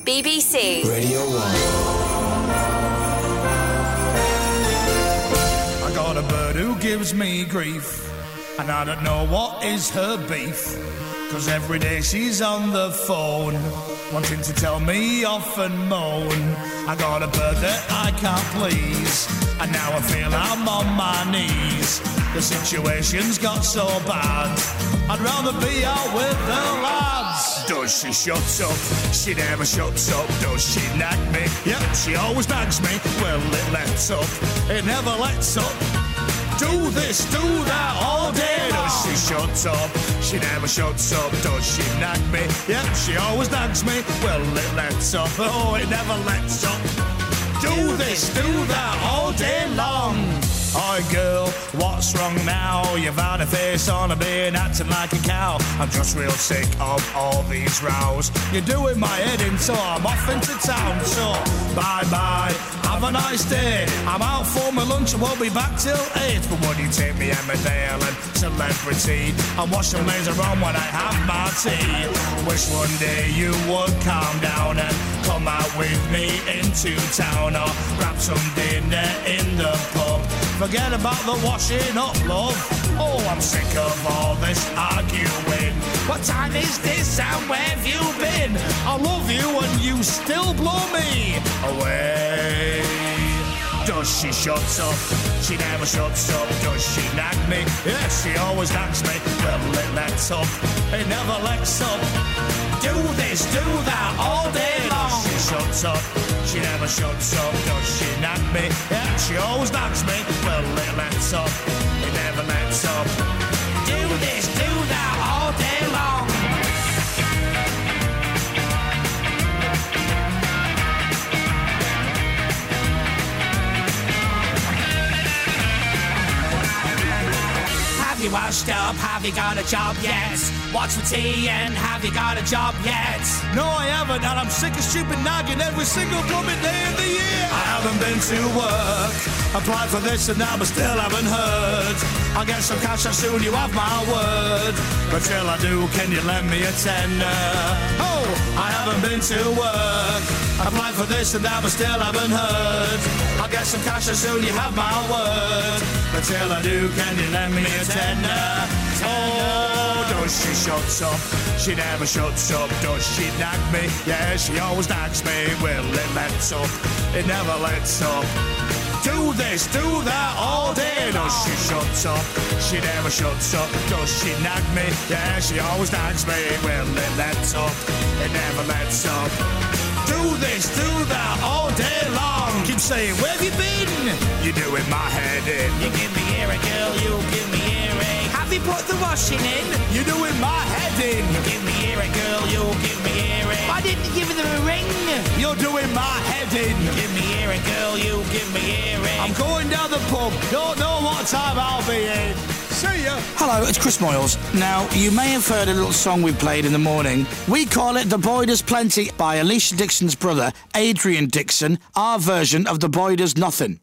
BBC Radio 1. I got a bird who gives me grief, and I don't know what is her beef, 'cause every day she's on the phone, wanting to tell me off and moan. I got a bird that I can't please, and now I feel I'm on my knees. The situation's got so bad, I'd rather be out with the lads. Does she shut up? She never shuts up. Does she nag me? Yep, she always nags me. Well, it lets up. It never lets up. Do this, do that all day. Does she shut up? She never shuts up. Does she nag me? Yep, she always nags me. Well, it lets up. Oh, it never lets up. Do this, do that all day long. Oi girl, what's wrong now? You've had a face on a being acting like a cow. I'm just real sick of all these rows. You're doing my head in, so I'm off into town. So bye-bye, have a nice day. I'm out for my lunch and won't be back till 8. But would you take me Emmerdale and Celebrity and watch them later on when I have my tea? Wish one day you would calm down and come out with me into town, or grab some dinner in the pub. Forget about the washing up, love. Oh, I'm sick of all this arguing. What time is this and where have you been? I love you and you still blow me away. Does she shut up? She never shuts up. Does she nag me? Yes, she always nags me. Well, it lets up. It never lets up. Do this, do that all day long. Does she shuts up? She never shuts up. Does she nag me? Yeah, she always nags me. Well, it lets up. It never lets up. Do this, do that all day long. Have you washed up? Have you got a job yet? What's for tea and have you got a job yet? No, I haven't, and I'm sick of stupid nagging every single blooming day of the year. I haven't been to work, applied for this and that, but still haven't heard. I'll get some cash as soon, you have my word. But till I do, can you lend me a tenner? Oh, I haven't been to work, applied for this and that, but still haven't heard. I'll get some cash as soon, you have my word. But till I do, can you lend me a tenner? Oh, does she shuts up? She never shuts up. Does she nag me? Yeah, she always nags me. Well, it lets up. It never lets up. Do this, do that all day. Does she shuts up? She never shuts up. Does she nag me? Yeah, she always nags me. Well, it lets up. It never lets up. Do this, do that all day long. Keep saying, where have you been? You're doing my head in. You give me earring, girl, you give me earring. Have you put the washing in? You're doing my head in. You give me earring, girl, you give me earring. Why didn't you give them a ring? You're doing my head in. You give me earring, girl, you give me earring. I'm going down the pub. Don't know what time I'll be in. See ya. Hello, it's Chris Moyles. Now, you may have heard a little song we played in the morning. We call it The Boy Does Plenty by Alicia Dixon's brother, Adrian Dixon, our version of The Boy Does Nothing.